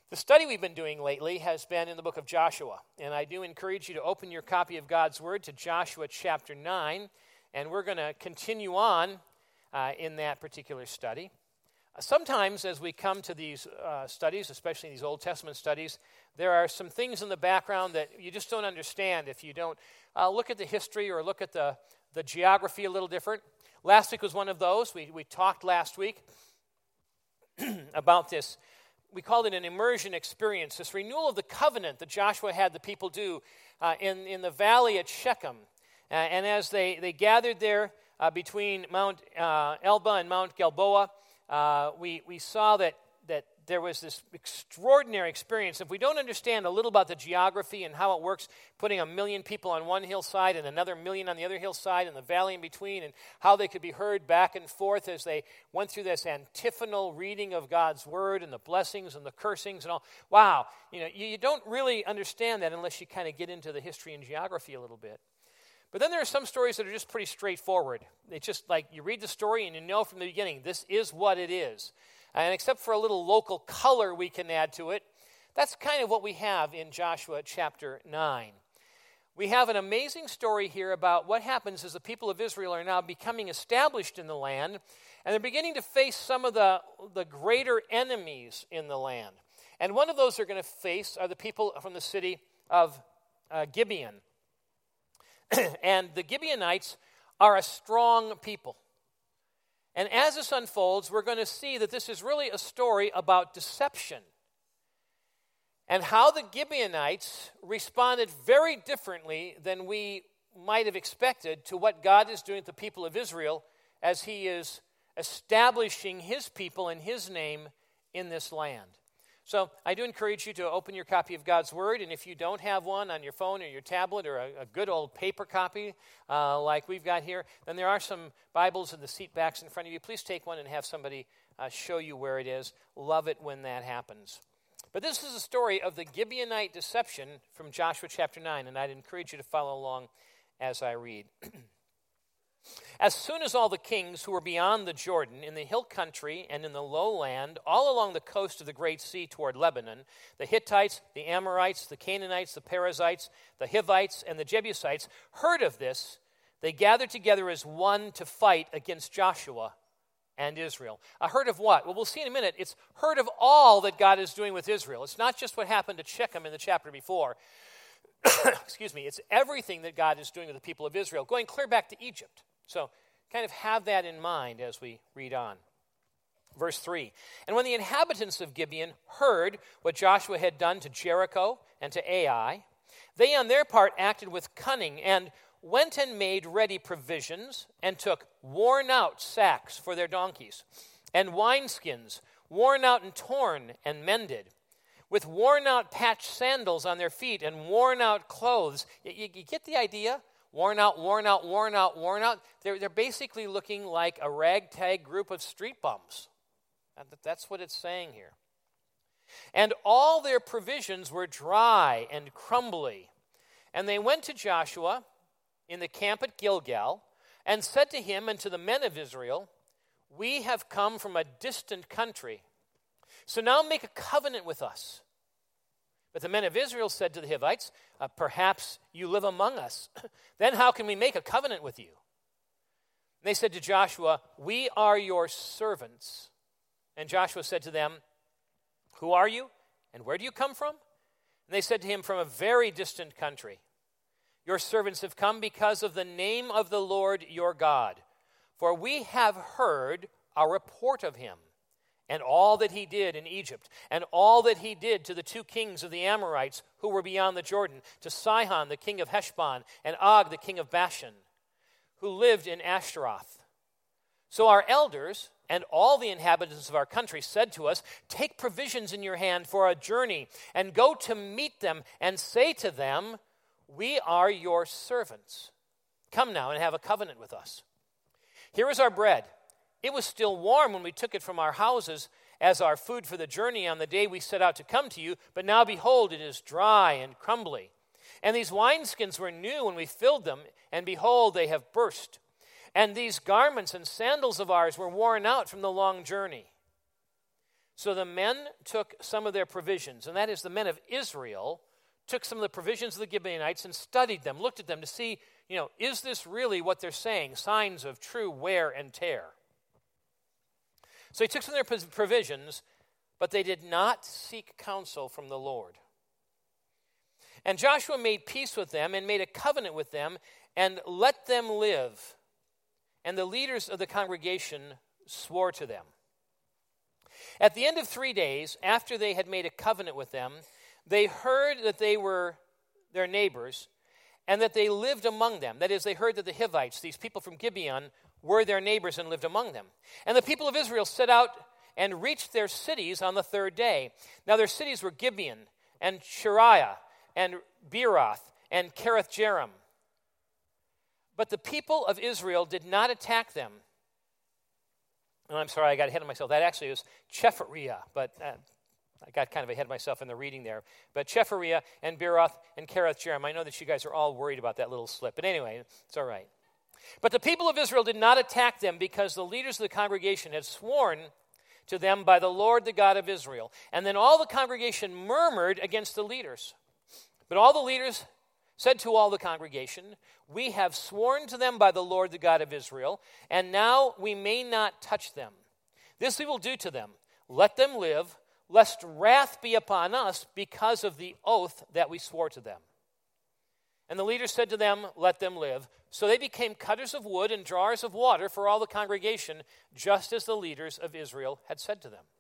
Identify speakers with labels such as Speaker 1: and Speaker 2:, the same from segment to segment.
Speaker 1: The study we've been doing lately has been in the book of Joshua, and I do encourage you to open your copy of God's Word to Joshua chapter 9, and we're going to continue on in that particular study. Sometimes as we come to these studies, especially these Old Testament studies, there are some things in the background that you just don't understand if you don't look at the history or look at the geography a little different. Last week was one of those. We talked last week about this. We called it an immersion experience, this renewal of the covenant that Joshua had the people do in the valley at Shechem. And as they gathered there between Mount Elba and Mount Gilboa, we saw that there was this extraordinary experience. If we don't understand a little about the geography and how it works, putting 1 million people on one hillside and another 1 million on the other hillside and the valley in between, and how they could be heard back and forth as they went through this antiphonal reading of God's word and the blessings and the cursings and all. Wow, you don't really understand that unless you kind of get into the history and geography a little bit. But then there are some stories that are just pretty straightforward. It's just like you read the story and you know from the beginning, this is what it is. And except for a little local color we can add to it, that's kind of what we have in Joshua chapter 9. We have an amazing story here about what happens as the people of Israel are now becoming established in the land, and they're beginning to face some of the greater enemies in the land. And one of those they're going to face are the people from the city of Gibeon. And the Gibeonites are a strong people. And as this unfolds, we're going to see that this is really a story about deception and how the Gibeonites responded very differently than we might have expected to what God is doing with the people of Israel as he is establishing his people and his name in this land. So I do encourage you to open your copy of God's Word, and if you don't have one on your phone or your tablet or a good old paper copy like we've got here, then there are some Bibles in the seat backs in front of you. Please take one and have somebody show you where it is. Love it when that happens. But this is a story of the Gibeonite deception from Joshua chapter 9, and I'd encourage you to follow along as I read. As soon as all the kings who were beyond the Jordan, in the hill country and in the lowland, all along the coast of the great sea toward Lebanon, the Hittites, the Amorites, the Canaanites, the Perizzites, the Hivites, and the Jebusites heard of this, they gathered together as one to fight against Joshua and Israel. A herd of what? Well, we'll see in a minute. It's heard of all that God is doing with Israel. It's not just what happened to Shechem in the chapter before. Excuse me. It's everything that God is doing with the people of Israel, going clear back to Egypt. So kind of have that in mind as we read on. Verse 3, and when the inhabitants of Gibeon heard what Joshua had done to Jericho and to Ai, they on their part acted with cunning and went and made ready provisions and took worn-out sacks for their donkeys and wineskins, worn out and torn and mended, with worn-out patched sandals on their feet and worn-out clothes. You get the idea? Worn out, worn out, worn out, worn out. They're basically looking like a ragtag group of street bums. That's what it's saying here. And all their provisions were dry and crumbly. And they went to Joshua in the camp at Gilgal and said to him and to the men of Israel, we have come from a distant country. So now make a covenant with us. But the men of Israel said to the Hivites, perhaps you live among us. Then how can we make a covenant with you? And they said to Joshua, we are your servants. And Joshua said to them, who are you? And where do you come from? And they said to him, from a very distant country. Your servants have come because of the name of the Lord your God. For we have heard a report of him, and all that he did in Egypt, and all that he did to the 2 kings of the Amorites who were beyond the Jordan, to Sihon the king of Heshbon, and Og the king of Bashan, who lived in Ashtaroth. So our elders and all the inhabitants of our country said to us, take provisions in your hand for a journey, and go to meet them, and say to them, we are your servants. Come now and have a covenant with us. Here is our bread. It was still warm when we took it from our houses as our food for the journey on the day we set out to come to you, but now behold, it is dry and crumbly. And these wineskins were new when we filled them, and behold, they have burst. And these garments and sandals of ours were worn out from the long journey. So the men took some of their provisions, and that is the men of Israel took some of the provisions of the Gibeonites and studied them, looked at them to see, is this really what they're saying? Signs of true wear and tear. So he took some of their provisions, but they did not seek counsel from the Lord. And Joshua made peace with them and made a covenant with them and let them live. And the leaders of the congregation swore to them. At the end of 3 days, after they had made a covenant with them, they heard that they were their neighbors and that they lived among them. That is, they heard that the Hivites, these people from Gibeon, were their neighbors and lived among them. And the people of Israel set out and reached their cities on the third day. Now their cities were Gibeon and Shariah and Beeroth and Kiriath-Jearim. But the people of Israel did not attack them. And I'm sorry, I got ahead of myself. That actually was Chephariah, but I got kind of ahead of myself in the reading there. But Chephariah and Beeroth and Kiriath-Jearim. I know that you guys are all worried about that little slip. But anyway, it's all right. But the people of Israel did not attack them because the leaders of the congregation had sworn to them by the Lord, the God of Israel. And then all the congregation murmured against the leaders. But all the leaders said to all the congregation, "We have sworn to them by the Lord, the God of Israel, and now we may not touch them. This we will do to them. Let them live, lest wrath be upon us because of the oath that we swore to them." And the leaders said to them, "Let them live." So they became cutters of wood and drawers of water for all the congregation, just as the leaders of Israel had said to them.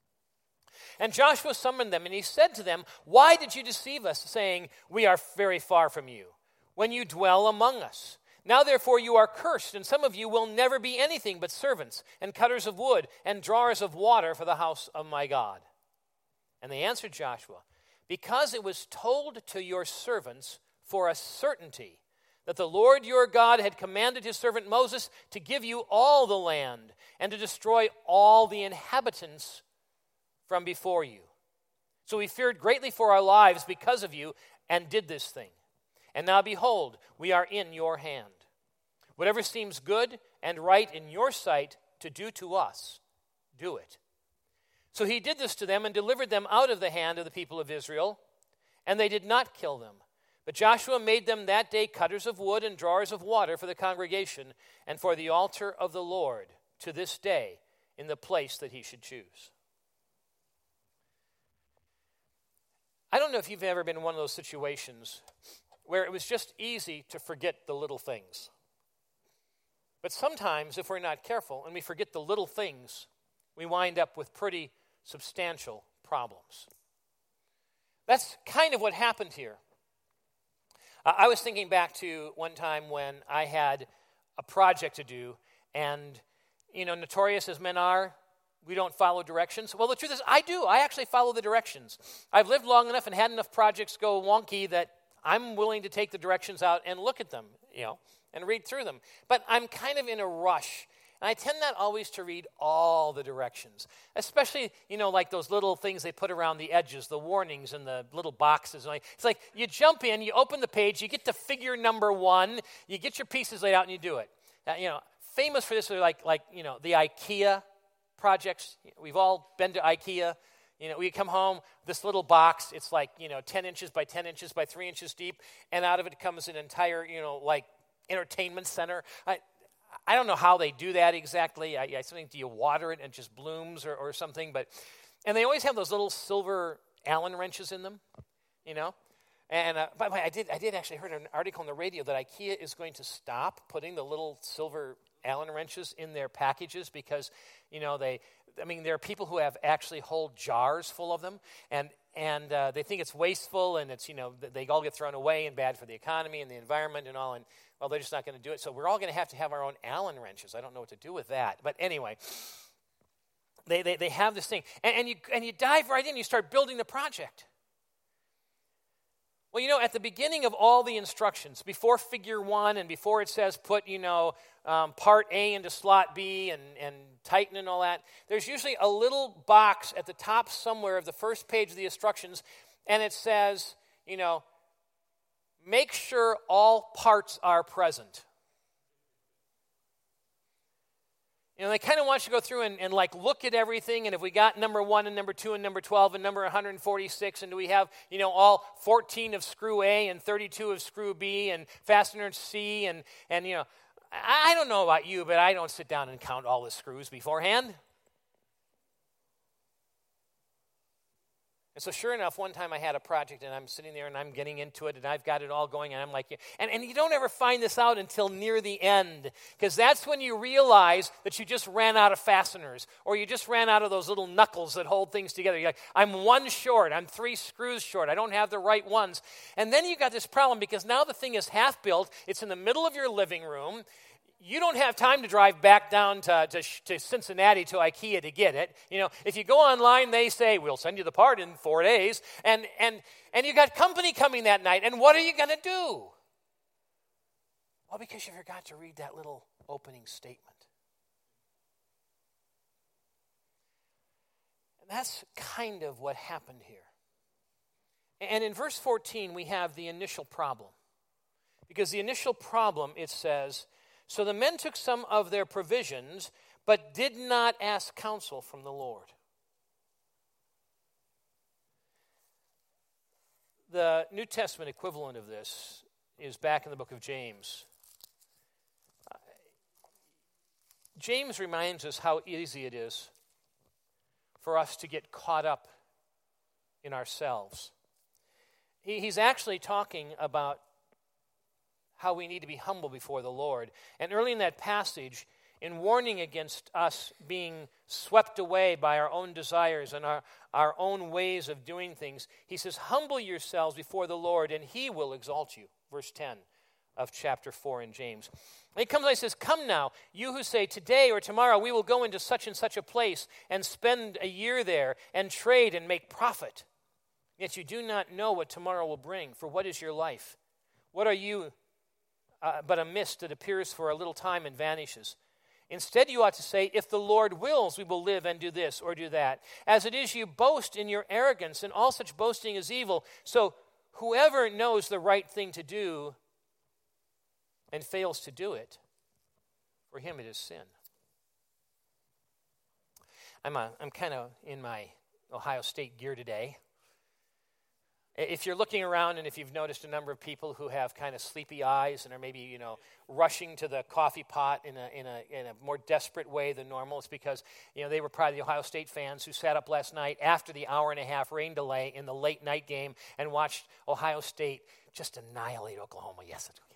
Speaker 1: And Joshua summoned them, and he said to them, "Why did you deceive us, saying, 'We are very far from you,' when you dwell among us? Now therefore you are cursed, and some of you will never be anything but servants and cutters of wood and drawers of water for the house of my God." And they answered Joshua, "Because it was told to your servants for a certainty that the Lord your God had commanded his servant Moses to give you all the land and to destroy all the inhabitants from before you. So we feared greatly for our lives because of you and did this thing. And now behold, we are in your hand. Whatever seems good and right in your sight to do to us, do it." So he did this to them and delivered them out of the hand of the people of Israel, and they did not kill them. But Joshua made them that day cutters of wood and drawers of water for the congregation and for the altar of the Lord to this day in the place that he should choose. I don't know if you've ever been in one of those situations where it was just easy to forget the little things. But sometimes, if we're not careful and we forget the little things, we wind up with pretty substantial problems. That's kind of what happened here. I was thinking back to one time when I had a project to do, and, notorious as men are, we don't follow directions. Well, the truth is, I do. I actually follow the directions. I've lived long enough and had enough projects go wonky that I'm willing to take the directions out and look at them, and read through them. But I'm kind of in a rush. And I tend not always to read all the directions, especially, like those little things they put around the edges, the warnings and the little boxes. It's like you jump in, you open the page, you get to figure number 1, you get your pieces laid out, and you do it. Famous for this are like the IKEA projects. We've all been to IKEA. We come home, this little box, it's like, 10 inches by 10 inches by 3 inches deep, and out of it comes an entire, entertainment center. I don't know how they do that exactly. I think, do you water it and it just blooms or something? And they always have those little silver Allen wrenches in them, And by the way, I did actually heard an article on the radio that IKEA is going to stop putting the little silver Allen wrenches in their packages because, there are people who have actually whole jars full of them, and they think it's wasteful, and it's, they all get thrown away and bad for the economy and the environment and all, and, well, they're just not going to do it. So we're all going to have our own Allen wrenches. I don't know what to do with that. But anyway, they have this thing. And you dive right in, you start building the project. Well, at the beginning of all the instructions, before figure 1 and before it says put, part A into slot B and tighten and all that, there's usually a little box at the top somewhere of the first page of the instructions, and it says, make sure all parts are present. They kind of want you to go through and like look at everything, and if we got number 1 and number 2 and number 12 and number 146, and do we have, all 14 of screw A and 32 of screw B and fastener C, and I don't know about you, but I don't sit down and count all the screws beforehand. And so sure enough, one time I had a project, and I'm sitting there, and I'm getting into it, and I've got it all going, and I'm like, and you don't ever find this out until near the end, because that's when you realize that you just ran out of fasteners, or you just ran out of those little knuckles that hold things together. You're like, I'm 1 short, I'm 3 screws short, I don't have the right ones. And then you got this problem, because now the thing is half built, it's in the middle of your living room. You don't have time to drive back down to Cincinnati to IKEA to get it. If you go online, they say, we'll send you the part in 4 days. And you got company coming that night. And what are you going to do? Well, because you forgot to read that little opening statement. And that's kind of what happened here. And in verse 14, we have the initial problem. Because the initial problem, it says, so the men took some of their provisions, but did not ask counsel from the Lord. The New Testament equivalent of this is back in the book of James. James reminds us how easy it is for us to get caught up in ourselves. He's actually talking about how we need to be humble before the Lord. And early in that passage, in warning against us being swept away by our own desires and our own ways of doing things, he says, humble yourselves before the Lord, and he will exalt you. Verse 10 of chapter 4 in James. And he comes and he says, come now, you who say, today or tomorrow we will go into such and such a place and spend a year there and trade and make profit. Yet you do not know what tomorrow will bring, for what is your life? What are you but a mist that appears for a little time and vanishes? Instead, you ought to say, if the Lord wills, we will live and do this or do that. As it is, you boast in your arrogance, and all such boasting is evil. So whoever knows the right thing to do and fails to do it, for him it is sin. I'm kind of in my Ohio State gear today. If you're looking around and if you've noticed a number of people who have kind of sleepy eyes and are maybe, rushing to the coffee pot in a more desperate way than normal, it's because, they were probably the Ohio State fans who sat up last night after the hour-and-a-half rain delay in the late night game and watched Ohio State just annihilate Oklahoma. Yes, that's good.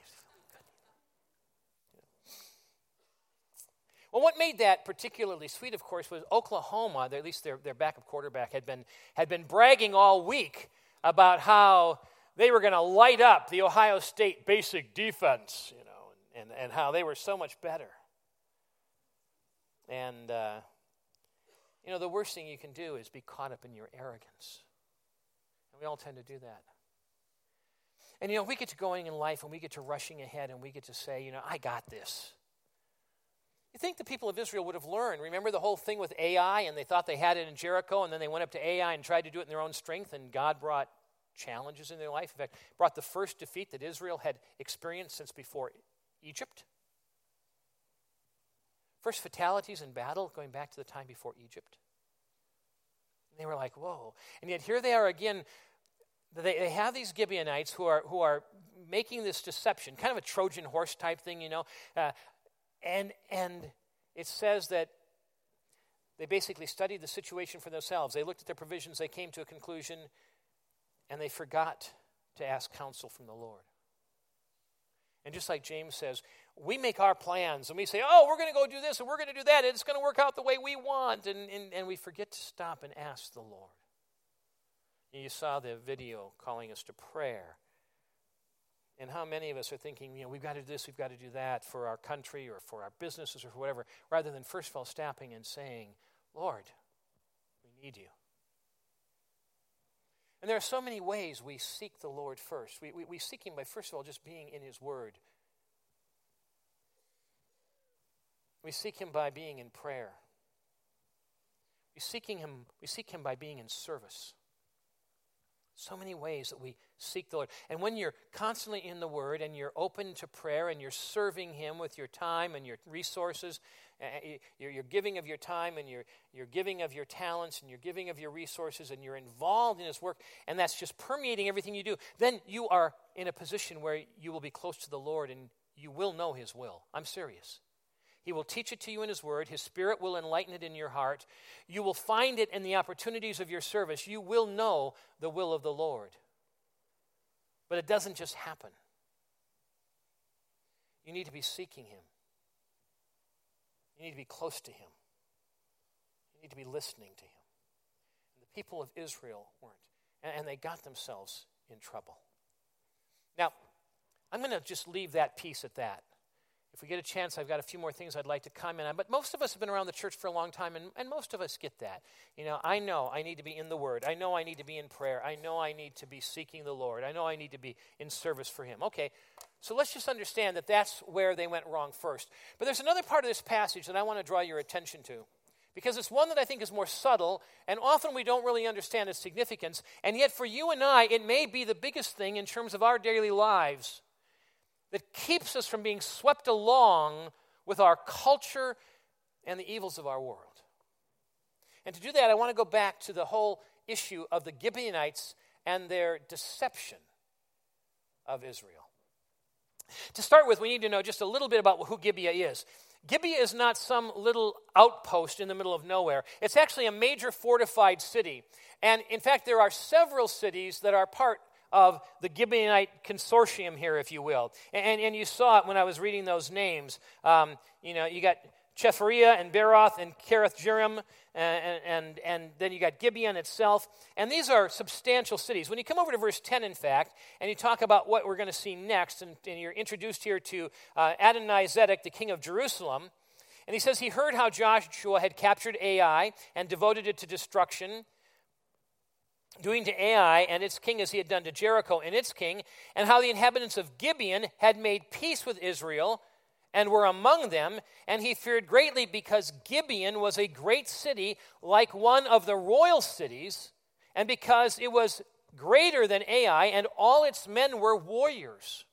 Speaker 1: Well, what made that particularly sweet, of course, was Oklahoma, at least their backup quarterback, had been bragging all week about how they were going to light up the Ohio State basic defense, and how they were so much better. And, the worst thing you can do is be caught up in your arrogance. And we all tend to do that. And, we get to going in life, and we get to rushing ahead, and we get to say, I got this. You think the people of Israel would have learned. Remember the whole thing with Ai, and they thought they had it in Jericho, and then they went up to Ai and tried to do it in their own strength, and God brought challenges in their life. In fact, brought the first defeat that Israel had experienced since before Egypt. First fatalities in battle going back to the time before Egypt. And they were like, whoa. And yet here they are again. They have these Gibeonites who are making this deception, kind of a Trojan horse type thing, And it says that they basically studied the situation for themselves. They looked at their provisions, they came to a conclusion, and they forgot to ask counsel from the Lord. And just like James says, we make our plans, and we say, we're going to go do this, and we're going to do that, and it's going to work out the way we want, and we forget to stop and ask the Lord. You saw the video calling us to prayer. And how many of us are thinking, we've got to do this, we've got to do that for our country or for our businesses or for whatever, rather than first of all stopping and saying, Lord, we need you. And there are so many ways we seek the Lord first. We seek him by, first of all, just being in his word. We seek him by being in prayer. We seek him by being in service. So many ways that we seek the Lord. And when you're constantly in the Word and you're open to prayer and you're serving Him with your time and your resources, you're giving of your time and you're giving of your talents and you're giving of your resources and you're involved in His work, and that's just permeating everything you do, then you are in a position where you will be close to the Lord and you will know His will. I'm serious. He will teach it to you in His Word. His Spirit will enlighten it in your heart. You will find it in the opportunities of your service. You will know the will of the Lord. But it doesn't just happen. You need to be seeking Him. You need to be close to Him. You need to be listening to Him. And the people of Israel weren't. And they got themselves in trouble. Now, I'm going to just leave that piece at that. If we get a chance, I've got a few more things I'd like to comment on. But most of us have been around the church for a long time, and most of us get that. I know I need to be in the Word. I know I need to be in prayer. I know I need to be seeking the Lord. I know I need to be in service for Him. Okay, so let's just understand that that's where they went wrong first. But there's another part of this passage that I want to draw your attention to, because it's one that I think is more subtle, and often we don't really understand its significance. And yet for you and I, it may be the biggest thing in terms of our daily lives that keeps us from being swept along with our culture and the evils of our world. And to do that, I want to go back to the whole issue of the Gibeonites and their deception of Israel. To start with, we need to know just a little bit about who Gibeah is. Gibeah is not some little outpost in the middle of nowhere. It's actually a major fortified city. And in fact, there are several cities that are part of the Gibeonite consortium here, if you will. And you saw it when I was reading those names. You got Chephariah and Beeroth and Kiriath-Jearim, and then you got Gibeon itself. And these are substantial cities. When you come over to verse 10, in fact, and you talk about what we're going to see next, and you're introduced here to Adonizedek, the king of Jerusalem, and he says he heard how Joshua had captured Ai and devoted it to destruction, doing to Ai and its king as he had done to Jericho and its king, and how the inhabitants of Gibeon had made peace with Israel and were among them, and he feared greatly because Gibeon was a great city, like one of the royal cities, and because it was greater than Ai, and all its men were warriors.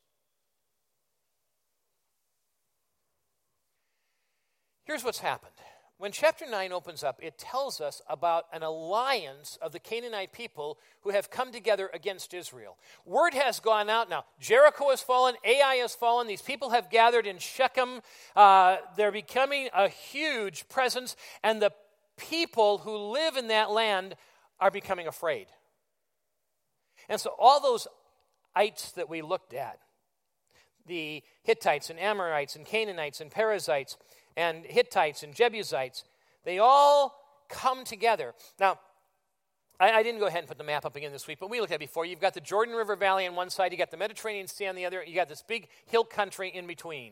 Speaker 1: Here's what's happened. When chapter 9 opens up, it tells us about an alliance of the Canaanite people who have come together against Israel. Word has gone out now. Jericho has fallen. Ai has fallen. These people have gathered in Shechem. They're becoming a huge presence, and the people who live in that land are becoming afraid. And so all those ites that we looked at, the Hittites and Amorites and Canaanites and Perizzites and Hittites and Jebusites, they all come together. Now, I didn't go ahead and put the map up again this week, but we looked at it before. You've got the Jordan River Valley on one side, you got the Mediterranean Sea on the other, you got this big hill country in between.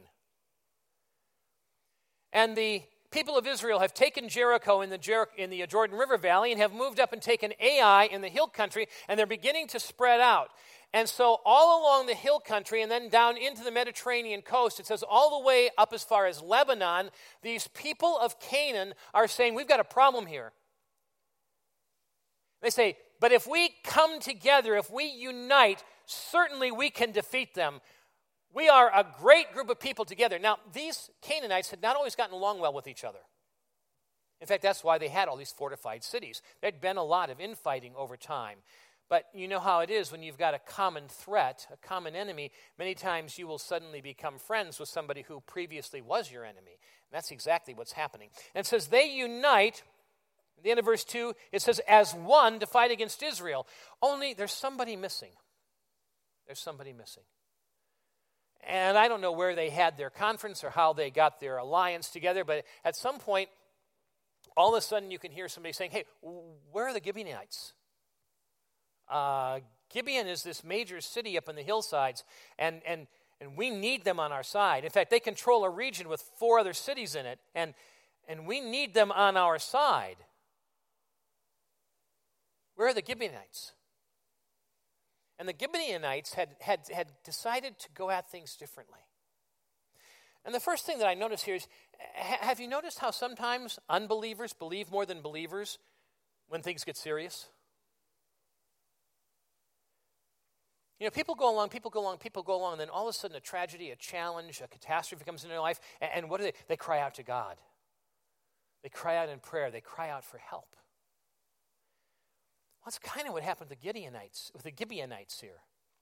Speaker 1: And the people of Israel have taken Jericho in the Jordan River Valley and have moved up and taken Ai in the hill country, and they're beginning to spread out. And so all along the hill country and then down into the Mediterranean coast, it says all the way up as far as Lebanon, these people of Canaan are saying, we've got a problem here. They say, but if we come together, if we unite, certainly we can defeat them. We are a great group of people together. Now, these Canaanites had not always gotten along well with each other. In fact, that's why they had all these fortified cities. There'd been a lot of infighting over time. But you know how it is when you've got a common threat, a common enemy. Many times you will suddenly become friends with somebody who previously was your enemy. And that's exactly what's happening. And it says they unite. At the end of verse 2, it says, as one to fight against Israel. Only there's somebody missing. There's somebody missing. And I don't know where they had their conference or how they got their alliance together, but at some point, all of a sudden you can hear somebody saying, hey, where are the Gibeonites? Gibeon is this major city up in the hillsides, and we need them on our side. In fact, they control a region with 4 other cities in it, and we need them on our side. Where are the Gibeonites? And the Gibeonites had decided to go at things differently. And the first thing that I notice here is, have you noticed how sometimes unbelievers believe more than believers when things get serious? People go along, and then all of a sudden a tragedy, a challenge, a catastrophe comes into their life, and what do they? They cry out to God. They cry out in prayer. They cry out for help. Well, that's kind of what happened with the Gibeonites here.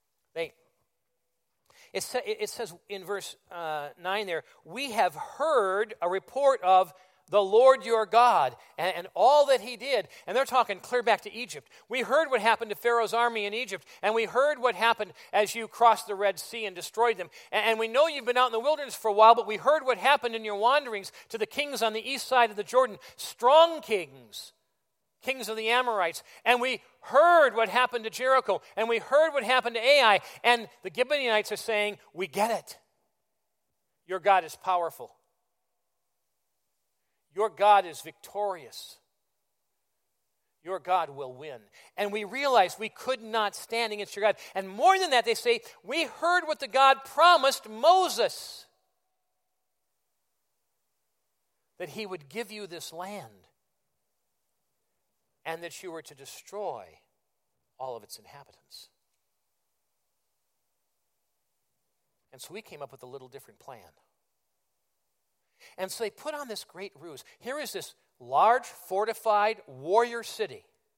Speaker 1: It says in verse 9 there, we have heard a report of the Lord your God and all that he did. And they're talking clear back to Egypt. We heard what happened to Pharaoh's army in Egypt, and we heard what happened as you crossed the Red Sea and destroyed them. And we know you've been out in the wilderness for a while, but we heard what happened in your wanderings to the kings on the east side of the Jordan, strong kings of the Amorites. And we heard what happened to Jericho, and we heard what happened to Ai. And the Gibeonites are saying, we get it. Your God is powerful. Your God is victorious. Your God will win. And we realize we could not stand against your God. And more than that, they say, we heard what the God promised Moses, that he would give you this land and that you were to destroy all of its inhabitants. And so we came up with a little different plan. And so they put on this great ruse. Here is this large, fortified warrior city.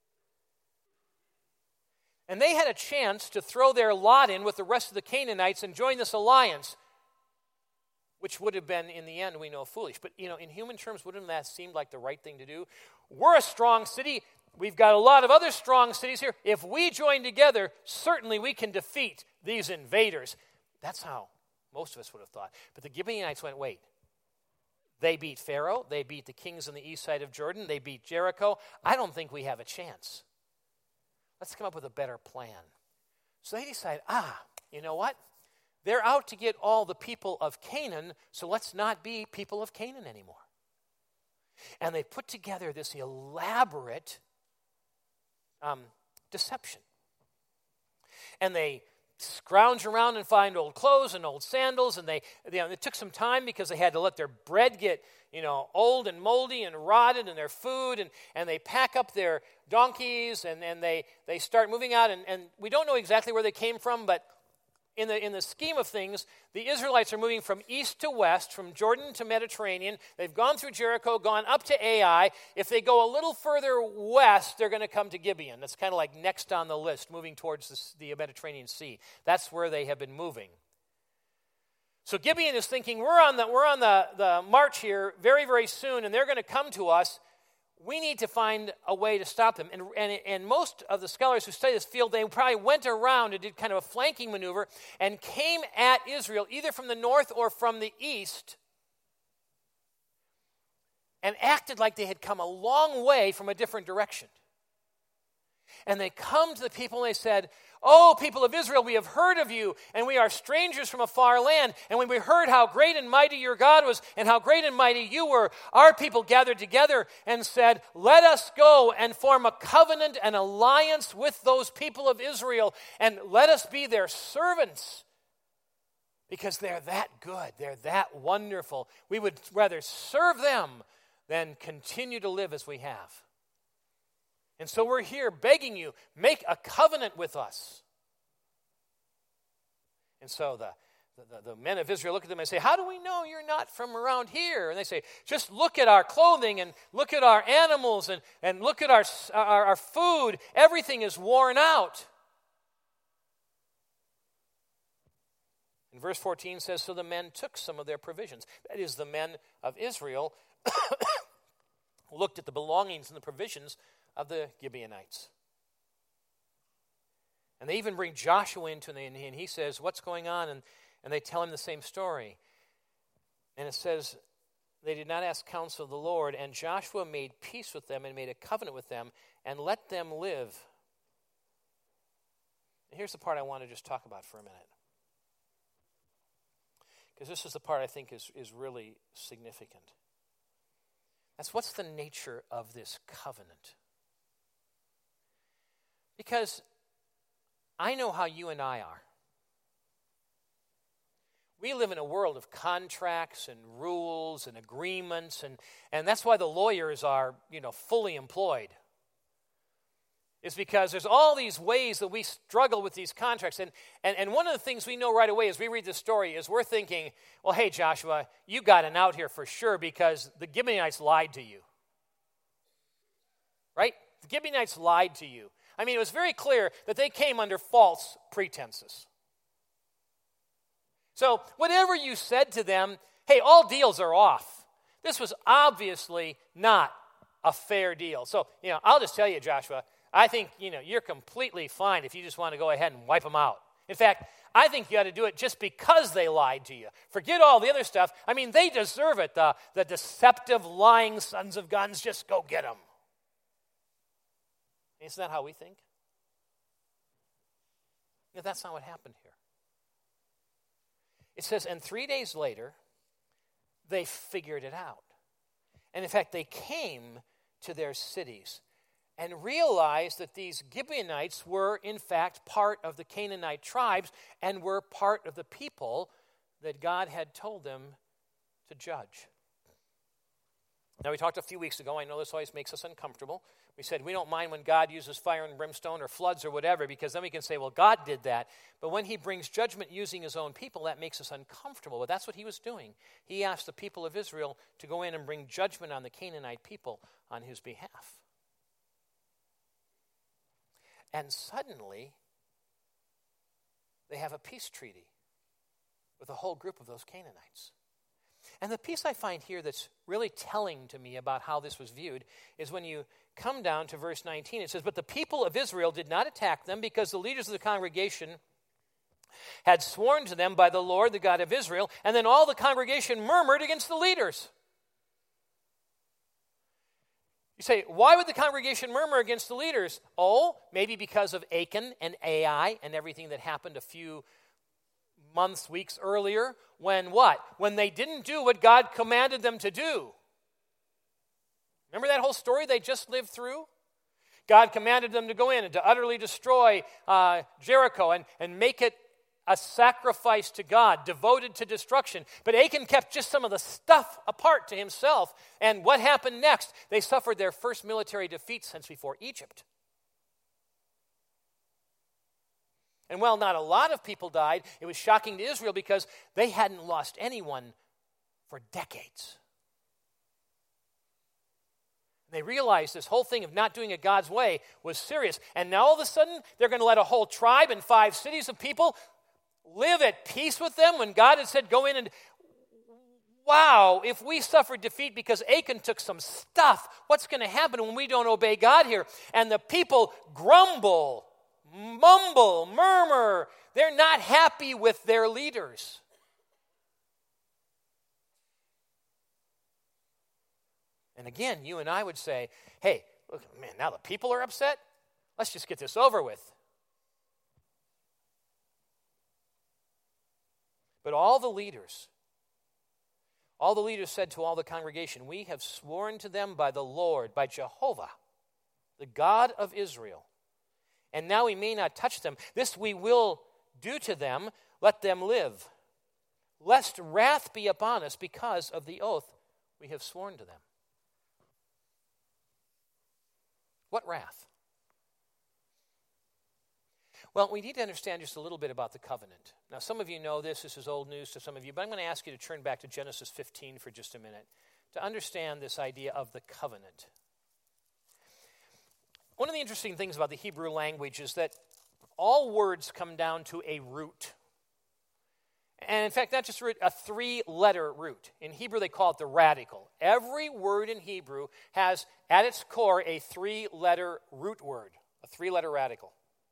Speaker 1: And they had a chance to throw their lot in with the rest of the Canaanites and join this alliance, which would have been, in the end, we know, foolish. But, in human terms, wouldn't that seem like the right thing to do? We're a strong city. We've got a lot of other strong cities here. If we join together, certainly we can defeat these invaders. That's how most of us would have thought. But the Gibeonites went, wait. They beat Pharaoh. They beat the kings on the east side of Jordan. They beat Jericho. I don't think we have a chance. Let's come up with a better plan. So they decide, you know what? They're out to get all the people of Canaan, so let's not be people of Canaan anymore. And they put together this elaborate deception. And they scrounge around and find old clothes and old sandals, and it took some time because they had to let their bread get old and moldy and rotted, and their food, and they pack up their donkeys, and they start moving out, and we don't know exactly where they came from, but in the scheme of things, the Israelites are moving from east to west, from Jordan to Mediterranean. They've gone through Jericho, gone up to Ai. If they go a little further west, they're going to come to Gibeon. That's kind of like next on the list, moving towards the Mediterranean Sea. That's where they have been moving. So Gibeon is thinking, we're on the march here very, very soon, and they're going to come to us. We need to find a way to stop them. And most of the scholars who study this field, they probably went around and did kind of a flanking maneuver and came at Israel either from the north or from the east and acted like they had come a long way from a different direction. And they come to the people and they said, "Oh, people of Israel, we have heard of you, and we are strangers from a far land. And when we heard how great and mighty your God was and how great and mighty you were, our people gathered together and said, let us go and form a covenant and alliance with those people of Israel, and let us be their servants, because they're that good, they're that wonderful. We would rather serve them than continue to live as we have. And so we're here begging you, make a covenant with us." And so the men of Israel look at them and say, "How do we know you're not from around here?" And they say, "Just look at our clothing and look at our animals and look at our food. Everything is worn out." And verse 14 says, "So the men took some of their provisions." That is, the men of Israel looked at the belongings and the provisions of the Gibeonites. And they even bring Joshua into it, and he says, "What's going on?" And they tell him the same story. And it says, "They did not ask counsel of the Lord, and Joshua made peace with them and made a covenant with them and let them live." And here's the part I want to just talk about for a minute, because this is the part I think is really significant. That's what's the nature of this covenant. Because I know how you and I are. We live in a world of contracts and rules and agreements, and that's why the lawyers are, fully employed. is because there's all these ways that we struggle with these contracts. And one of the things we know right away as we read this story is we're thinking, well, hey, Joshua, you got an out here for sure because the Gibeonites lied to you. Right? The Gibeonites lied to you. I mean, it was very clear that they came under false pretenses. So whatever you said to them, hey, all deals are off. This was obviously not a fair deal. So, I'll just tell you, Joshua, I think, you're completely fine if you just want to go ahead and wipe them out. In fact, I think you ought to do it just because they lied to you. Forget all the other stuff. I mean, they deserve it. The deceptive, lying sons of guns, just go get them. Isn't that how we think? No, that's not what happened here. It says, and 3 days later, they figured it out. And in fact, they came to their cities and realized that these Gibeonites were, in fact, part of the Canaanite tribes and were part of the people that God had told them to judge. Now, we talked a few weeks ago, I know this always makes us uncomfortable. We said we don't mind when God uses fire and brimstone or floods or whatever, because then we can say, well, God did that. But when he brings judgment using his own people, that makes us uncomfortable. But that's what he was doing. He asked the people of Israel to go in and bring judgment on the Canaanite people on his behalf. And suddenly, they have a peace treaty with a whole group of those Canaanites. And the piece I find here that's really telling to me about how this was viewed is when you come down to verse 19. It says, but the people of Israel did not attack them because the leaders of the congregation had sworn to them by the Lord, the God of Israel, and then all the congregation murmured against the leaders. You say, why would the congregation murmur against the leaders? Oh, maybe because of Achan and Ai and everything that happened a few months, weeks earlier, when what? When they didn't do what God commanded them to do. Remember that whole story they just lived through? God commanded them to go in and to utterly destroy Jericho and make it a sacrifice to God, devoted to destruction. But Achan kept just some of the stuff apart to himself. And what happened next? They suffered their first military defeat since before Egypt. And while not a lot of people died, it was shocking to Israel because they hadn't lost anyone for decades. They realized this whole thing of not doing it God's way was serious. And now all of a sudden, they're going to let a whole tribe and 5 cities of people live at peace with them when God had said, go in and... Wow, if we suffered defeat because Achan took some stuff, what's going to happen when we don't obey God here? And the people grumble, mumble, murmur. They're not happy with their leaders. And again, you and I would say, hey, look, man, now the people are upset? Let's just get this over with. But all the leaders said to all the congregation, we have sworn to them by the Lord, by Jehovah, the God of Israel. And now we may not touch them. This we will do to them, let them live, lest wrath be upon us because of the oath we have sworn to them. What wrath? Well, we need to understand just a little bit about the covenant. Now, some of you know this. This is old news to some of you, but I'm going to ask you to turn back to Genesis 15 for just a minute to understand this idea of the covenant. One of the interesting things about the Hebrew language is that all words come down to a root. And in fact, not just a root, a 3-letter root. In Hebrew, they call it the radical. Every word in Hebrew has, at its core, a 3-letter root word, a 3-letter radical.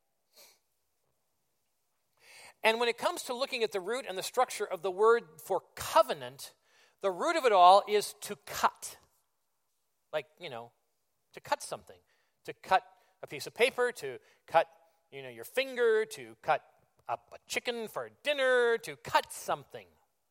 Speaker 1: And when it comes to looking at the root and the structure of the word for covenant, the root of it all is to cut. Like, to cut something. To cut a piece of paper, to cut, your finger, to cut up a chicken for dinner, to cut something.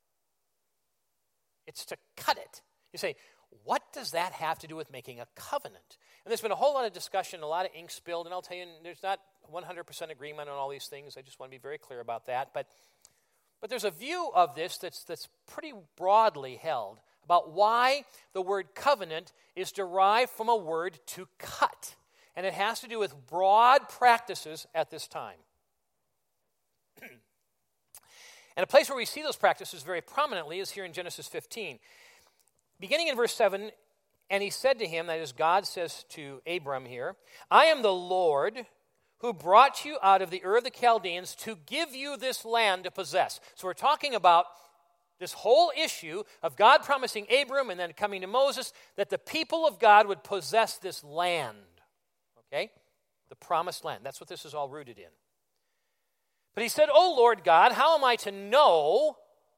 Speaker 1: It's to cut it. You say, what does that have to do with making a covenant? And there's been a whole lot of discussion, a lot of ink spilled, and I'll tell you, there's not 100% agreement on all these things. I just want to be very clear about that. But there's a view of this that's pretty broadly held about why the word covenant is derived from a word to cut. And it has to do with broad practices at this time. And a place where we see those practices very prominently is here in Genesis 15. Beginning in verse 7, and he said to him, that is, God says to Abram here, I am the Lord who brought you out of the Ur of the Chaldeans to give you this land to possess. So we're talking about this whole issue of God promising Abram and then coming to Moses that the people of God would possess this land. Okay? The promised land. That's what this is all rooted in. But he said, "O Lord God, how am I to know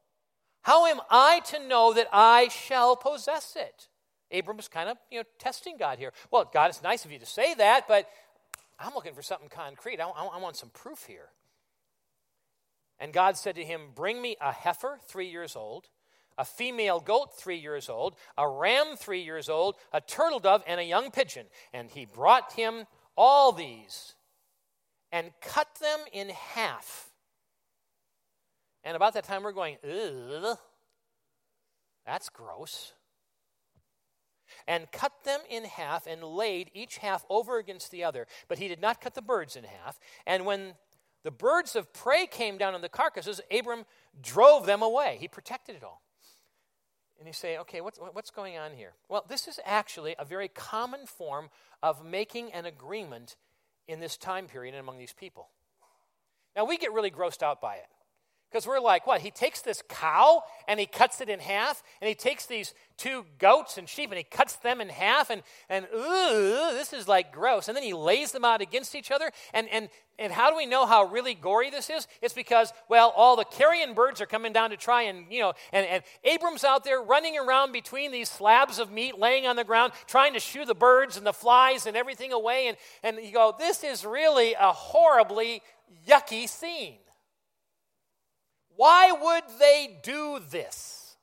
Speaker 1: that I shall possess it?" Abram was kind of, testing God here. Well, God, it's nice of you to say that, but I'm looking for something concrete. I want some proof here. And God said to him, "Bring me a heifer 3 years old, a female goat 3 years old, a ram 3 years old, a turtle dove, and a young pigeon." And he brought him all these and cut them in half. And about that time we're going, ugh, that's gross. And cut them in half and laid each half over against the other. But he did not cut the birds in half. And when the birds of prey came down on the carcasses, Abram drove them away. He protected it all. And you say, okay, what's going on here? Well, this is actually a very common form of making an agreement in this time period and among these people. Now, we get really grossed out by it. Because we're like, what? He takes this cow and he cuts it in half, and he takes these 2 goats and sheep and he cuts them in half, and this is like gross. And then he lays them out against each other. And how do we know how really gory this is? It's because, well, all the carrion birds are coming down to try and Abram's out there running around between these slabs of meat laying on the ground, trying to shoo the birds and the flies and everything away. And you go, this is really a horribly yucky scene. Why would they do this?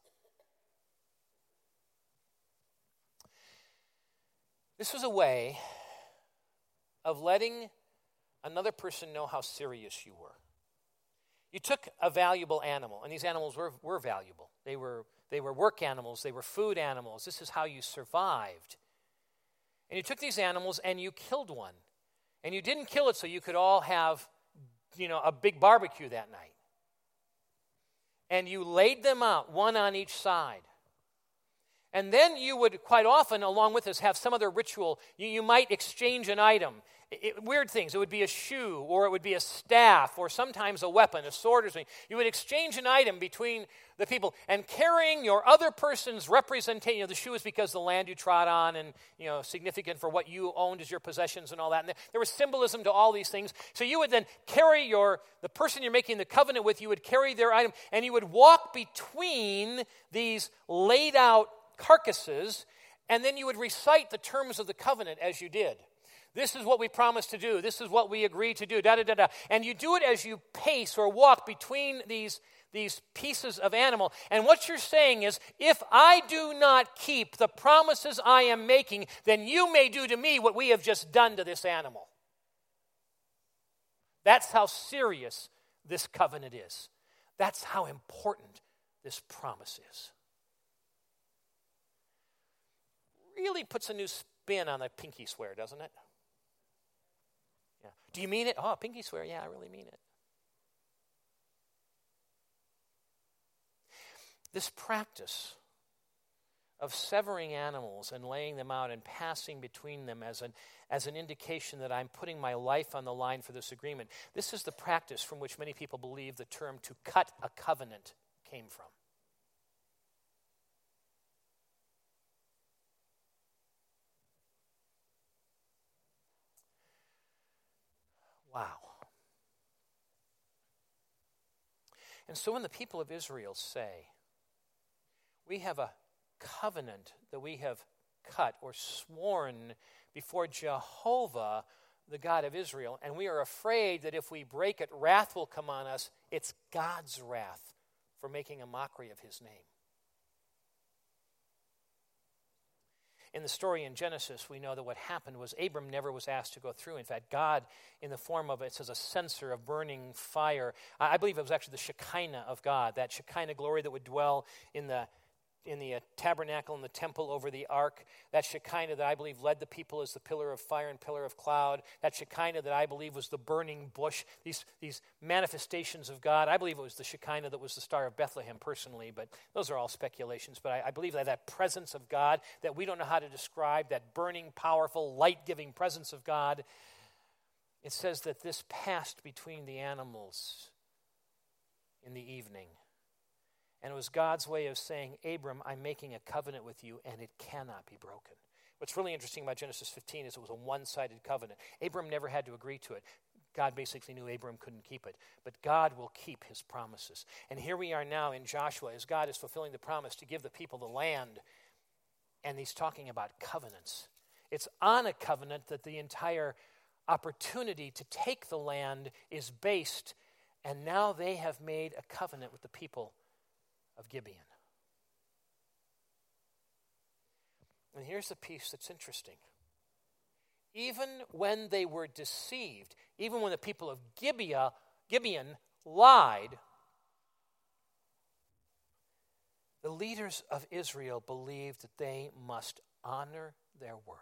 Speaker 1: This was a way of letting another person know how serious you were. You took a valuable animal, and these animals were valuable. They were work animals. They were food animals. This is how you survived. And you took these animals and you killed one. And you didn't kill it so you could all have, a big barbecue that night. And you laid them out, one on each side. And then you would quite often, along with this, have some other ritual. You might exchange an item. Weird things. It would be a shoe, or it would be a staff, or sometimes a weapon, a sword or something. You would exchange an item between the people, and carrying your other person's representation. The shoe is because the land you trod on, and significant for what you owned as your possessions and all that. And there was symbolism to all these things. So you would then carry the person you're making the covenant with. You would carry their item, and you would walk between these laid out carcasses, and then you would recite the terms of the covenant as you did. This is what we promised to do. This is what we agreed to do. Da-da-da-da. And you do it as you pace or walk between these pieces of animal. And what you're saying is, if I do not keep the promises I am making, then you may do to me what we have just done to this animal. That's how serious this covenant is. That's how important this promise is. Really puts a new spin on the pinky swear, doesn't it? Yeah. Do you mean it? Oh, pinky swear. Yeah, I really mean it. This practice of severing animals and laying them out and passing between them as an indication that I'm putting my life on the line for this agreement, this is the practice from which many people believe the term "to cut a covenant" came from. Wow. And so when the people of Israel say, we have a covenant that we have cut or sworn before Jehovah, the God of Israel, and we are afraid that if we break it, wrath will come on us, it's God's wrath for making a mockery of his name. In the story in Genesis, we know that what happened was Abram never was asked to go through. In fact, God, in the form of, it says, a censer of burning fire. I believe it was actually the Shekinah of God, that Shekinah glory that would dwell in the tabernacle and the temple over the ark. That Shekinah that I believe led the people as the pillar of fire and pillar of cloud. That Shekinah that I believe was the burning bush. These manifestations of God. I believe it was the Shekinah that was the Star of Bethlehem personally, but those are all speculations. But I believe that presence of God that we don't know how to describe, that burning, powerful, light-giving presence of God, it says that this passed between the animals in the evening. And it was God's way of saying, Abram, I'm making a covenant with you, and it cannot be broken. What's really interesting about Genesis 15 is it was a one-sided covenant. Abram never had to agree to it. God basically knew Abram couldn't keep it. But God will keep his promises. And here we are now in Joshua as God is fulfilling the promise to give the people the land. And he's talking about covenants. It's on a covenant that the entire opportunity to take the land is based. And now they have made a covenant with the people of Gibeon. And here's the piece that's interesting. Even when they were deceived, even when the people of Gibeon lied, the leaders of Israel believed that they must honor their word.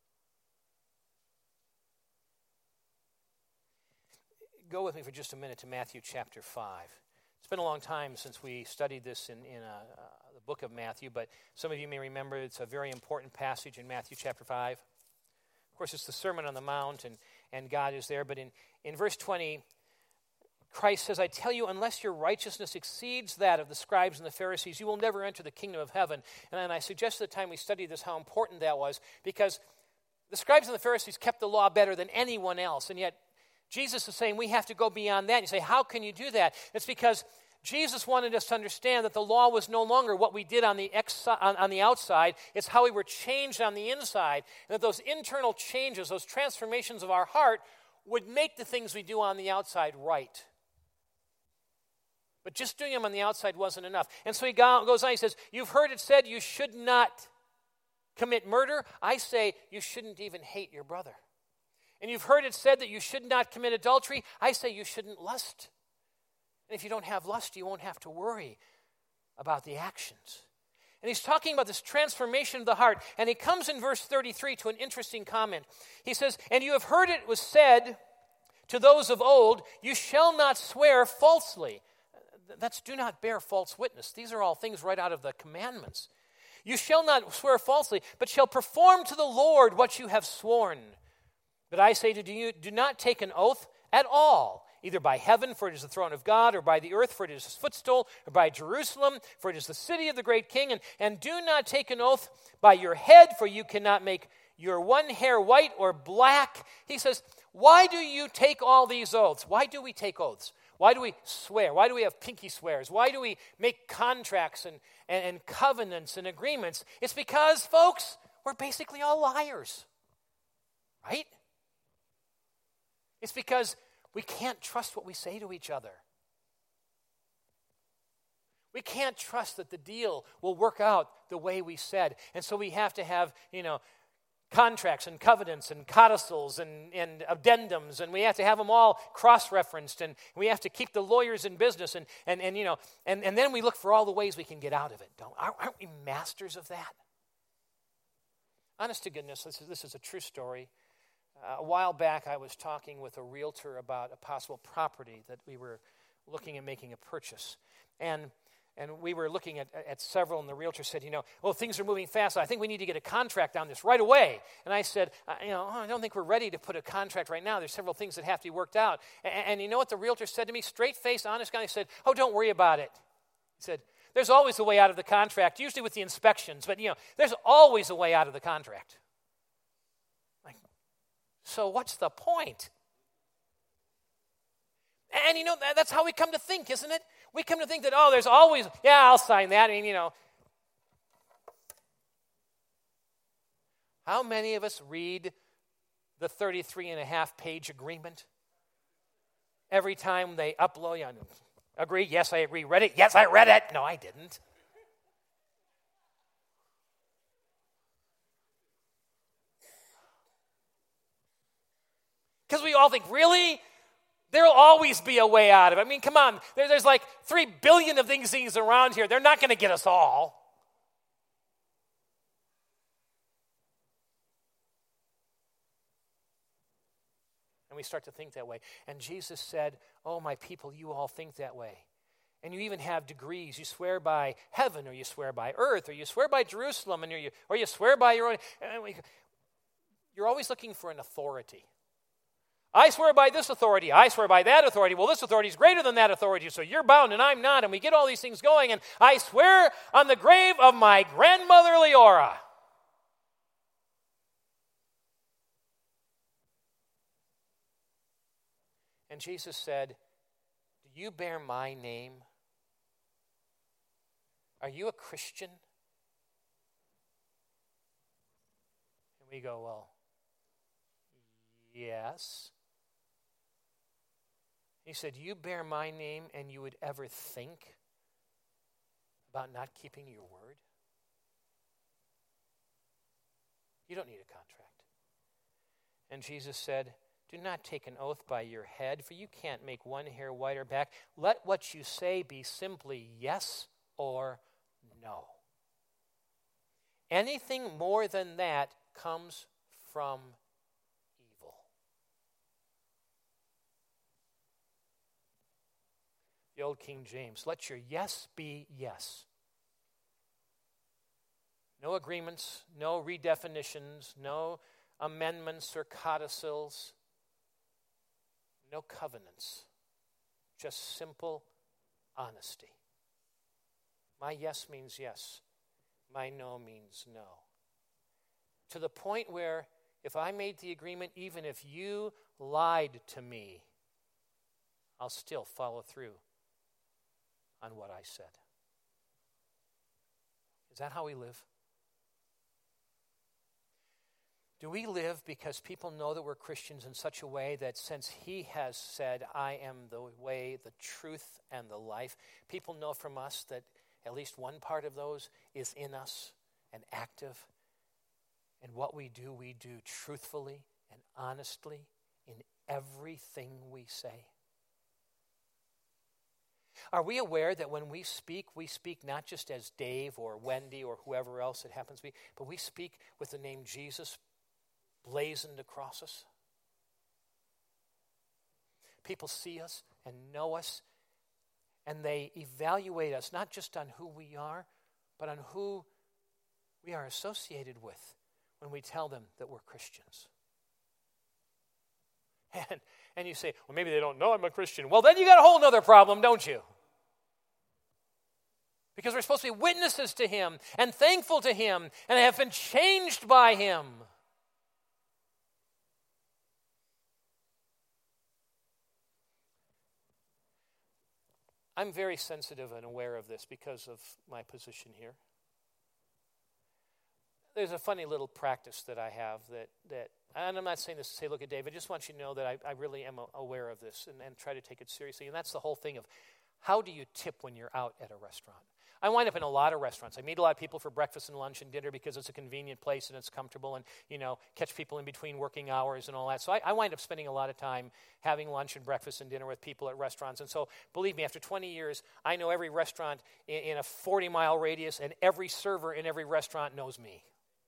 Speaker 1: Go with me for just a minute to Matthew chapter 5. It's been a long time since we studied this in the book of Matthew, but some of you may remember it's a very important passage in Matthew chapter 5. Of course, it's the Sermon on the Mount, and God is there. But in verse 20, Christ says, I tell you, unless your righteousness exceeds that of the scribes and the Pharisees, you will never enter the kingdom of heaven. And I suggested at the time we studied this how important that was, because the scribes and the Pharisees kept the law better than anyone else, and yet Jesus is saying we have to go beyond that. You say, how can you do that? It's because Jesus wanted us to understand that the law was no longer what we did on the outside. It's how we were changed on the inside. And that those internal changes, those transformations of our heart would make the things we do on the outside right. But just doing them on the outside wasn't enough. And so he goes on, he says, you've heard it said you should not commit murder. I say you shouldn't even hate your brother. And you've heard it said that you should not commit adultery. I say you shouldn't lust. And if you don't have lust, you won't have to worry about the actions. And he's talking about this transformation of the heart. And he comes in verse 33 to an interesting comment. He says, and you have heard it was said to those of old, you shall not swear falsely. That's do not bear false witness. These are all things right out of the commandments. You shall not swear falsely, but shall perform to the Lord what you have sworn. But I say to you, do not take an oath at all, either by heaven, for it is the throne of God, or by the earth, for it is his footstool, or by Jerusalem, for it is the city of the great king. And do not take an oath by your head, for you cannot make your one hair white or black. He says, why do you take all these oaths? Why do we take oaths? Why do we swear? Why do we have pinky swears? Why do we make contracts and covenants and agreements? It's because, folks, we're basically all liars, right? It's because we can't trust what we say to each other. We can't trust that the deal will work out the way we said. And so we have to have, contracts and covenants and codicils and addendums, and we have to have them all cross-referenced, and we have to keep the lawyers in business, and then we look for all the ways we can get out of it. Aren't we masters of that? Honest to goodness, this is a true story. A while back, I was talking with a realtor about a possible property that we were looking at making a purchase. And we were looking at several, and the realtor said, things are moving fast. I think we need to get a contract on this right away. And I said, I don't think we're ready to put a contract right now. There's several things that have to be worked out. And you know what the realtor said to me? Straight-faced, honest guy. He said, don't worry about it. He said, there's always a way out of the contract, usually with the inspections. But, there's always a way out of the contract. So what's the point? And that's how we come to think, isn't it? We come to think that, there's always, I'll sign that. How many of us read the 33.5-page agreement? Every time they upload, agree? Yes, I agree. Read it? Yes, I read it. No, I didn't. Because we all think, really? There'll always be a way out of it. Come on. There's like 3 billion of things around here. They're not going to get us all. And we start to think that way. And Jesus said, oh, my people, you all think that way. And you even have degrees. You swear by heaven, or you swear by earth, or you swear by Jerusalem, or you swear by your own. You're always looking for an authority. I swear by this authority. I swear by that authority. Well, this authority is greater than that authority, so you're bound and I'm not. And we get all these things going. And I swear on the grave of my grandmother Leora. And Jesus said, do you bear my name? Are you a Christian? And we go, well, yes. He said, you bear my name and you would ever think about not keeping your word? You don't need a contract. And Jesus said, do not take an oath by your head, for you can't make one hair white or black. Let what you say be simply yes or no. Anything more than that comes from evil. The old King James, let your yes be yes. No agreements, no redefinitions, no amendments or codicils, no covenants, just simple honesty. My yes means yes. My no means no. To the point where if I made the agreement, even if you lied to me, I'll still follow through on what I said. Is that how we live? Do we live because people know that we're Christians in such a way that since he has said, I am the way, the truth, and the life, people know from us that at least one part of those is in us and active. And what we do truthfully and honestly in everything we say. Are we aware that when we speak not just as Dave or Wendy or whoever else it happens to be, but we speak with the name Jesus blazoned across us? People see us and know us, and they evaluate us not just on who we are, but on who we are associated with when we tell them that we're Christians. And you say, well, maybe they don't know I'm a Christian. Well, then you got a whole other problem, don't you? Because we're supposed to be witnesses to him and thankful to him and have been changed by him. I'm very sensitive and aware of this because of my position here. There's a funny little practice that I have that and I'm not saying this to say, look at Dave, I just want you to know that I really am aware of this and try to take it seriously. And that's the whole thing of how do you tip when you're out at a restaurant? I wind up in a lot of restaurants. I meet a lot of people for breakfast and lunch and dinner because it's a convenient place and it's comfortable and, catch people in between working hours and all that. So I wind up spending a lot of time having lunch and breakfast and dinner with people at restaurants. And so, believe me, after 20 years, I know every restaurant in a 40-mile radius and every server in every restaurant knows me.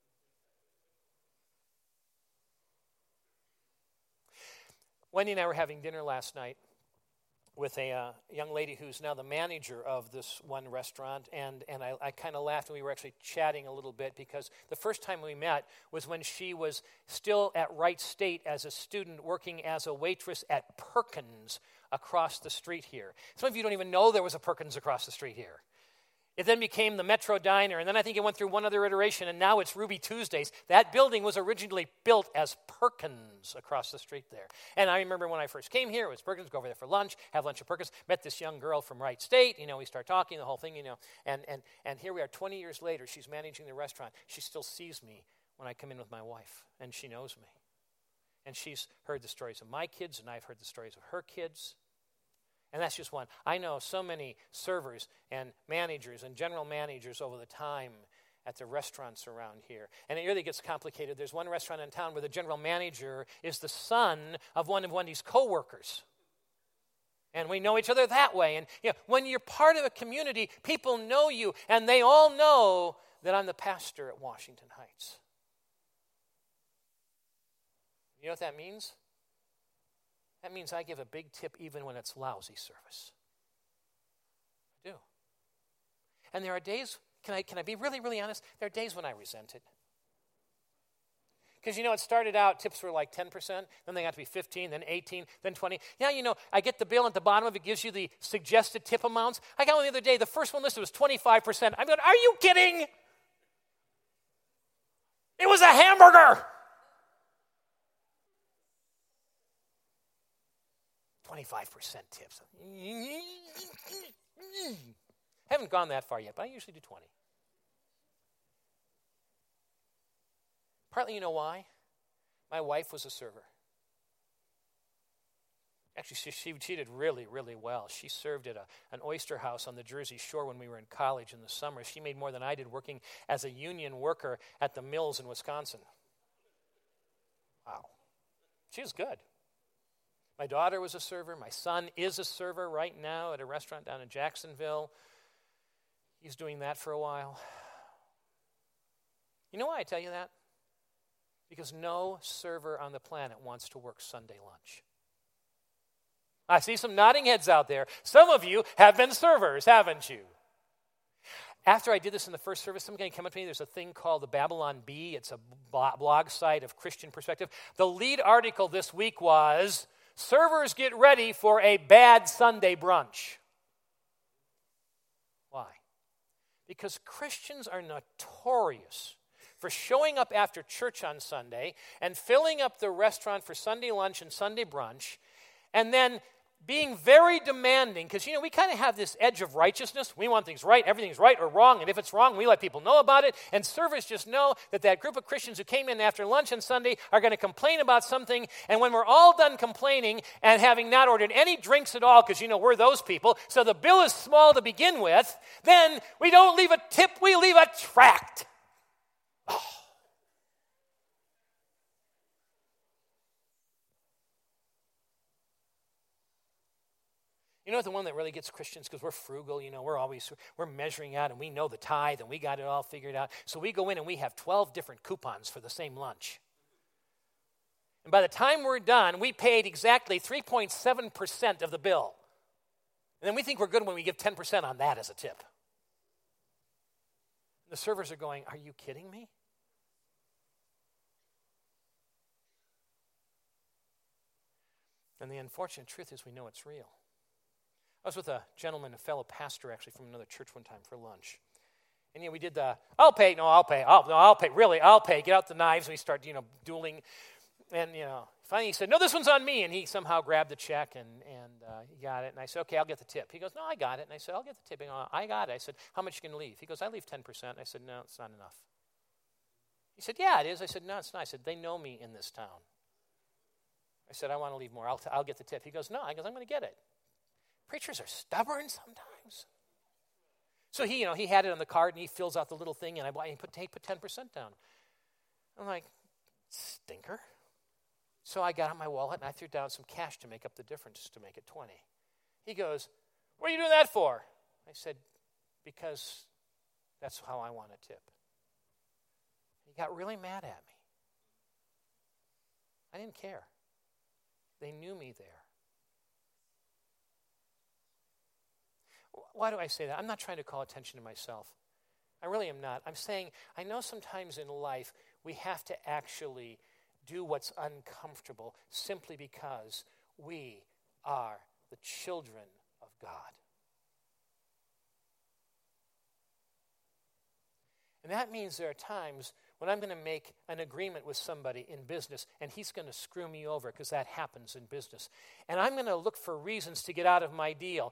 Speaker 1: Wendy and I were having dinner last night with a young lady who's now the manager of this one restaurant, and I kind of laughed, and we were actually chatting a little bit because the first time we met was when she was still at Wright State as a student working as a waitress at Perkins across the street here. Some of you don't even know there was a Perkins across the street here. It then became the Metro Diner, and then I think it went through one other iteration, and now it's Ruby Tuesdays. That building was originally built as Perkins across the street there. And I remember when I first came here, it was Perkins, go over there for lunch, have lunch at Perkins, met this young girl from Wright State, we start talking, the whole thing, and here we are 20 years later, she's managing the restaurant. She still sees me when I come in with my wife, and she knows me. And she's heard the stories of my kids, and I've heard the stories of her kids. And that's just one. I know so many servers and managers and general managers over the time at the restaurants around here. And it really gets complicated. There's one restaurant in town where the general manager is the son of one of Wendy's co-workers. And we know each other that way. And when you're part of a community, people know you, and they all know that I'm the pastor at Washington Heights. You know what that means? that means I give a big tip even when it's lousy service. I do. And there are days, can I be really, really honest? There are days when I resent it. Because, it started out, tips were like 10%, then they got to be 15, then 18, then 20. Yeah, I get the bill at the bottom of it, gives you the suggested tip amounts. I got one the other day, the first one listed was 25%. I'm going, are you kidding? It was a hamburger. 25% tips. Haven't gone that far yet, but I usually do 20. Partly, you know why? My wife was a server. Actually, she did really, really well. She served at an oyster house on the Jersey Shore when we were in college in the summer. She made more than I did working as a union worker at the mills in Wisconsin. Wow. She was good. My daughter was a server. My son is a server right now at a restaurant down in Jacksonville. He's doing that for a while. You know why I tell you that? Because no server on the planet wants to work Sunday lunch. I see some nodding heads out there. Some of you have been servers, haven't you? After I did this in the first service, somebody came up to me. There's a thing called the Babylon Bee. It's a blog site of Christian perspective. The lead article this week was, servers get ready for a bad Sunday brunch. Why? Because Christians are notorious for showing up after church on Sunday and filling up the restaurant for Sunday lunch and Sunday brunch, and then being very demanding, because, we kind of have this edge of righteousness. We want things right, everything's right or wrong, and if it's wrong, we let people know about it, and servers just know that group of Christians who came in after lunch on Sunday are going to complain about something, and when we're all done complaining and having not ordered any drinks at all, because, we're those people, so the bill is small to begin with, then we don't leave a tip, we leave a tract. Oh. The one that really gets Christians, because we're frugal, we're measuring out and we know the tithe and we got it all figured out. So we go in and we have 12 different coupons for the same lunch. And by the time we're done, we paid exactly 3.7% of the bill. And then we think we're good when we give 10% on that as a tip. And the servers are going, are you kidding me? And the unfortunate truth is we know it's real. I was with a gentleman, a fellow pastor actually from another church one time for lunch. And we did I'll pay, really, I'll pay. Get out the knives and we start, dueling. And, finally he said, no, this one's on me. And he somehow grabbed the check and he got it. And I said, okay, I'll get the tip. He goes, no, I got it. And I said, I'll get the tip. He goes, I got it. I said, how much you going to leave? He goes, I leave 10%. I said, no, it's not enough. He said, yeah, it is. I said, no, it's not. I said, they know me in this town. I said, I want to leave more. I'll get the tip. He goes, no. I goes, I'm going to get it. Preachers are stubborn sometimes. So he had it on the card and he fills out the little thing and he put 10% down. I'm like, stinker. So I got out my wallet and I threw down some cash to make up the difference to make it 20. He goes, what are you doing that for? I said, because that's how I want a tip. He got really mad at me. I didn't care. They knew me there. Why do I say that? I'm not trying to call attention to myself. I really am not. I'm saying I know sometimes in life we have to actually do what's uncomfortable simply because we are the children of God. And that means there are times when I'm going to make an agreement with somebody in business and he's going to screw me over because that happens in business. And I'm going to look for reasons to get out of my deal.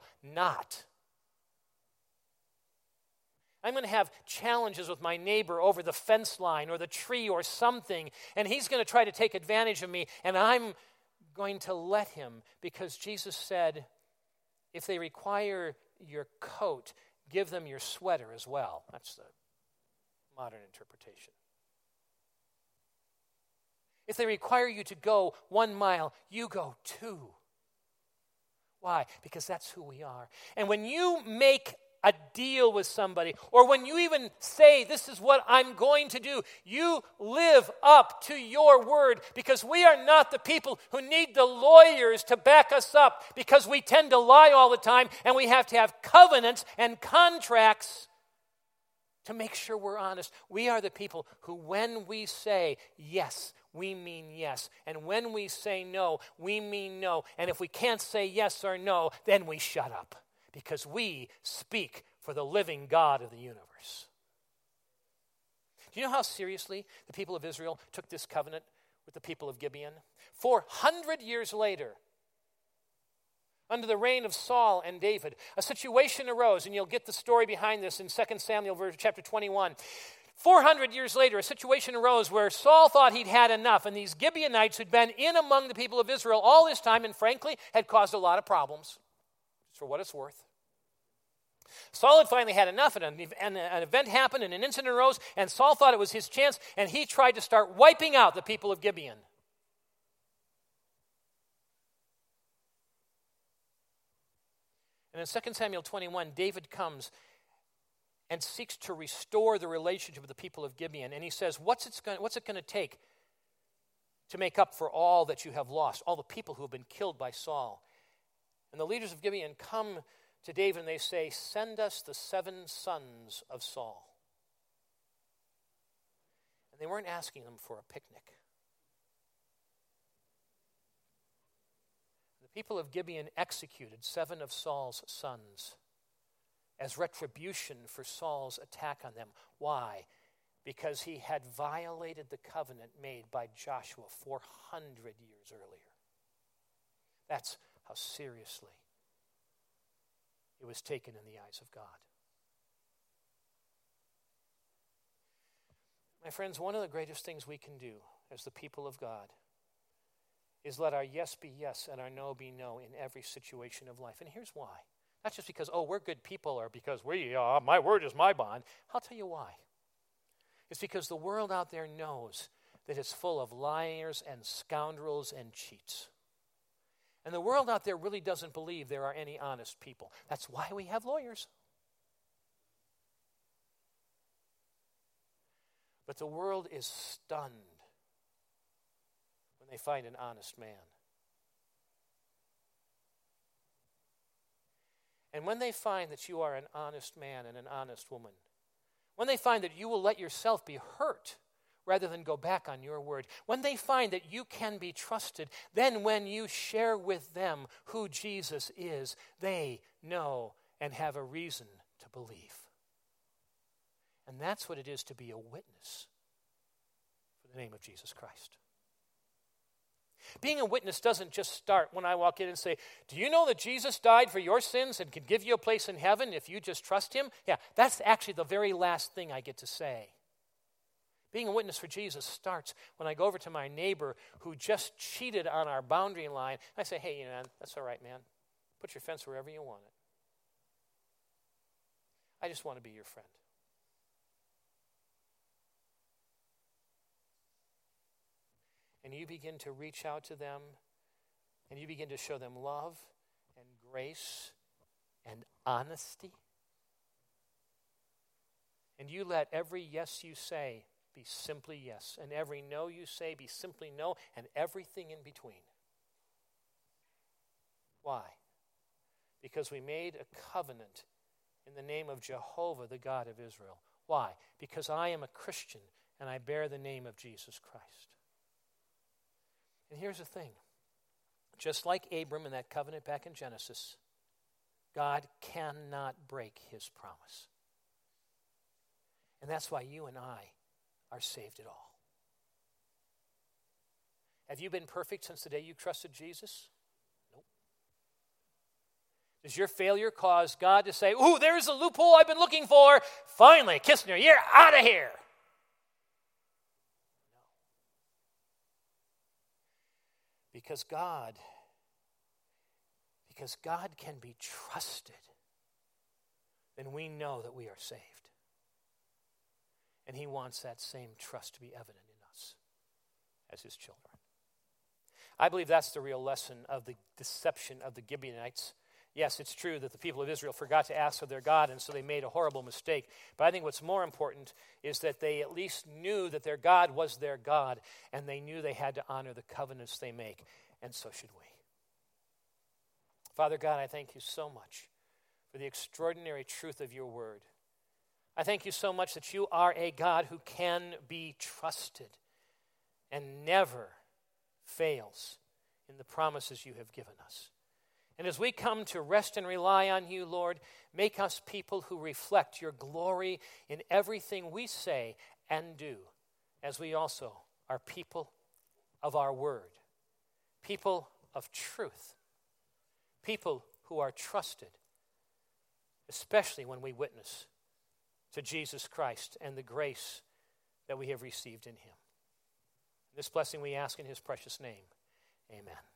Speaker 1: I'm going to have challenges with my neighbor over the fence line or the tree or something, and he's going to try to take advantage of me, and I'm going to let him because Jesus said, if they require your coat, give them your sweater as well. That's the modern interpretation. If they require you to go 1 mile, you go 2. Why? Because that's who we are. And when you make a deal with somebody, or when you even say, this is what I'm going to do, you live up to your word, because we are not the people who need the lawyers to back us up, because we tend to lie all the time, and we have to have covenants and contracts to make sure we're honest. We are the people who, when we say yes, we mean yes. And when we say no, we mean no. And if we can't say yes or no, then we shut up, because we speak for the living God of the universe. Do you know how seriously the people of Israel took this covenant with the people of Gibeon? 400 years later, under the reign of Saul and David, a situation arose, and you'll get the story behind this in 2 Samuel chapter 21. 400 years later, a situation arose where Saul thought he'd had enough, and these Gibeonites who'd been in among the people of Israel all this time and frankly had caused a lot of problems, for what it's worth. Saul had finally had enough, and an event happened, and an incident arose, and Saul thought it was his chance, and he tried to start wiping out the people of Gibeon. And in 2 Samuel 21, David comes and seeks to restore the relationship with the people of Gibeon. And he says, what's it going to take to make up for all that you have lost, all the people who have been killed by Saul? And the leaders of Gibeon come to David and they say, send us the 7 sons of Saul. And they weren't asking them for a picnic. The people of Gibeon executed 7 of Saul's sons as retribution for Saul's attack on them. Why? Because he had violated the covenant made by Joshua 400 years earlier. That's how seriously it was taken in the eyes of God. My friends, one of the greatest things we can do as the people of God is let our yes be yes and our no be no in every situation of life. And here's why. Not just because, we're good people, or because my word is my bond. I'll tell you why. It's because the world out there knows that it's full of liars and scoundrels and cheats. And the world out there really doesn't believe there are any honest people. That's why we have lawyers. But the world is stunned when they find an honest man. And when they find that you are an honest man and an honest woman, when they find that you will let yourself be hurt rather than go back on your word, when they find that you can be trusted, then when you share with them who Jesus is, they know and have a reason to believe. And that's what it is to be a witness for the name of Jesus Christ. Being a witness doesn't just start when I walk in and say, do you know that Jesus died for your sins and can give you a place in heaven if you just trust him? Yeah, that's actually the very last thing I get to say. Being a witness for Jesus starts when I go over to my neighbor who just cheated on our boundary line. I say, hey, that's all right, man. Put your fence wherever you want it. I just want to be your friend. And you begin to reach out to them, and you begin to show them love and grace and honesty. And you let every yes you say be simply yes, and every no you say be simply no, and everything in between. Why? Because we made a covenant in the name of Jehovah, the God of Israel. Why? Because I am a Christian, and I bear the name of Jesus Christ. And here's the thing. Just like Abram in that covenant back in Genesis, God cannot break his promise. And that's why you and I are saved at all. Have you been perfect since the day you trusted Jesus? Nope. Does your failure cause God to say, ooh, there's a loophole I've been looking for. Finally, Kistner, you're out of here. Because God can be trusted, then we know that we are saved. And he wants that same trust to be evident in us as his children. I believe that's the real lesson of the deception of the Gibeonites. Yes, it's true that the people of Israel forgot to ask of their God, and so they made a horrible mistake. But I think what's more important is that they at least knew that their God was their God, and they knew they had to honor the covenants they make, and so should we. Father God, I thank you so much for the extraordinary truth of your word. I thank you so much that you are a God who can be trusted and never fails in the promises you have given us. And as we come to rest and rely on you, Lord, make us people who reflect your glory in everything we say and do, as we also are people of our word, people of truth, people who are trusted, especially when we witness to Jesus Christ and the grace that we have received in him. This blessing we ask in his precious name. Amen.